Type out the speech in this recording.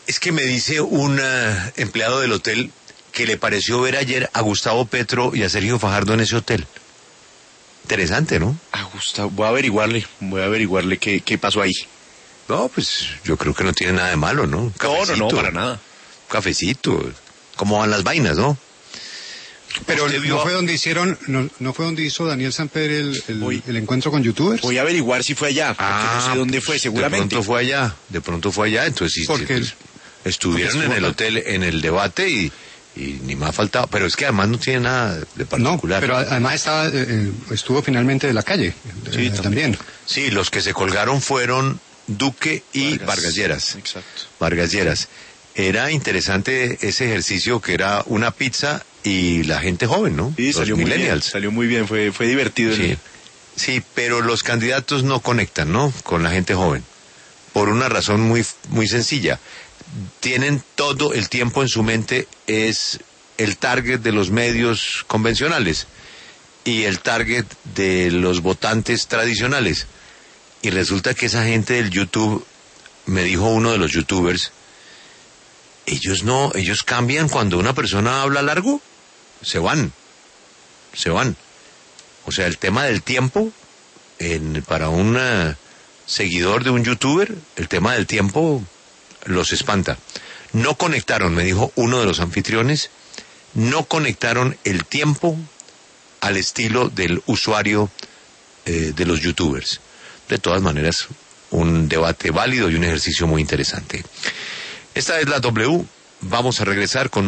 Es que me dice un empleado del hotel que le pareció ver ayer a Gustavo Petro y a Sergio Fajardo en ese hotel. Interesante, ¿no? A Gustavo, voy a averiguarle qué pasó ahí. No, pues yo creo que no tiene nada de malo, ¿no? Un cafecito, No, para nada. Un cafecito. ¿Cómo van las vainas, no? Pero no fue donde hicieron, no fue donde hizo Daniel Samper el encuentro con youtubers. Voy a averiguar si fue allá, porque no sé dónde fue, seguramente. De pronto fue allá, entonces sí, pues, estuvieron en el hotel, en el debate y ni más faltaba, pero es que además no tiene nada de particular. No, pero además estuvo finalmente de la calle, sí, también. Sí, los que se colgaron fueron Duque y Vargas Lleras. Exacto. Vargas Lleras. Era interesante ese ejercicio que era una pizza y la gente joven, ¿no? Sí, los millennials. Salió muy bien, fue divertido. Sí. Sí, pero los candidatos no conectan, ¿no? Con la gente joven. Por una razón muy, muy sencilla. Tienen todo el tiempo en su mente, es el target de los medios convencionales y el target de los votantes tradicionales. Y resulta que esa gente del YouTube, me dijo uno de los youtubers, ellos cambian cuando una persona habla largo, se van. O sea, el tema del tiempo, para un seguidor de un youtuber, el tema del tiempo los espanta. No conectaron, me dijo uno de los anfitriones, no conectaron el tiempo al estilo del usuario de los youtubers. De todas maneras, un debate válido y un ejercicio muy interesante. Esta es la W. Vamos a regresar con